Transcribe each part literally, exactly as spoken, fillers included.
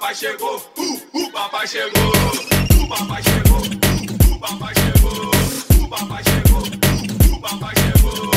papai chegou, uh, o papai chegou, o papai chegou, uh, o papai chegou, o papai chegou, uh, o papai chegou.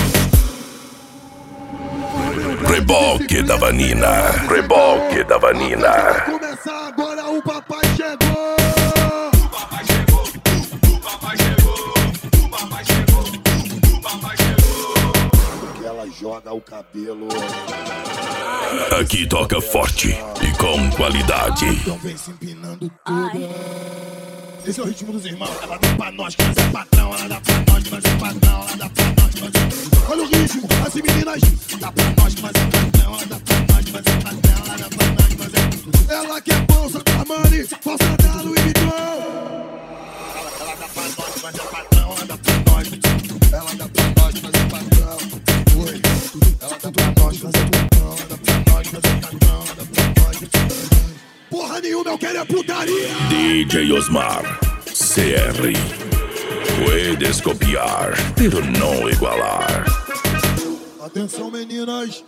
Reboque da Vanina, reboque da Vanina. Vai começar agora, o papai chegou. O papai chegou, uh, o papai chegou, o papai chegou, uh, o papai chegou. Que ela joga o cabelo. Aqui toca forte e com qualidade. Então vem se empinando tudo. Esse é o ritmo dos irmãos. Ela dá pra nós que nós é patrão. Ela dá pra nós que nós é patrão. Ela dá pra nós que nós é patrão. Olha o ritmo, as meninas. Dá pra nós que nós é patrão. Ela dá pra nós que nós é patrão. Ela dá pra nós que nós é patrão. Ela quer bolsa da Armani, bolsa da Louis Vuitton. Ela dá pra nós que nós é patrão. Ela dá pra nós. Ela dá pra nós que nós é patrão. Oi. Ela dá pra nós que nós é patrão. Ela dá pra nós que nós é patrão. Ela dá pra nós que nós é patrão. Porra nenhuma, eu quero é putaria. D J Osmar, C R. Puedes copiar, pero não igualar. Atenção, meninas.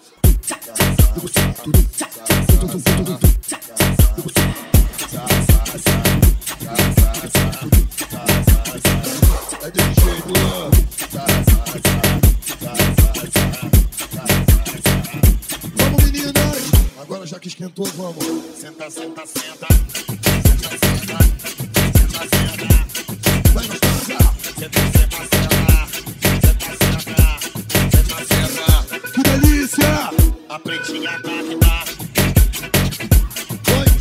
É desse jeito, né? Vamos, meninas. Agora já que esquentou, vamos. Senta, senta, senta. Senta, senta. Senta, senta. Vai, gostosa. Senta, senta, senta. Senta, senta. Senta, senta. Que delícia! A pretinha grávida. Oi.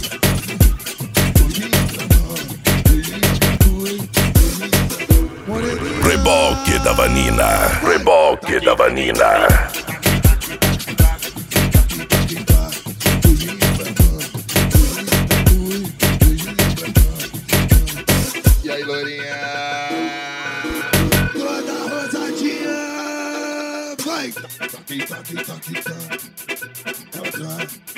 Reboque da Vanina, reboque da Vanina. E aí, Lourinha? Toda rosadinha. Vai. Toque, toque, toque, toque. Ela tá.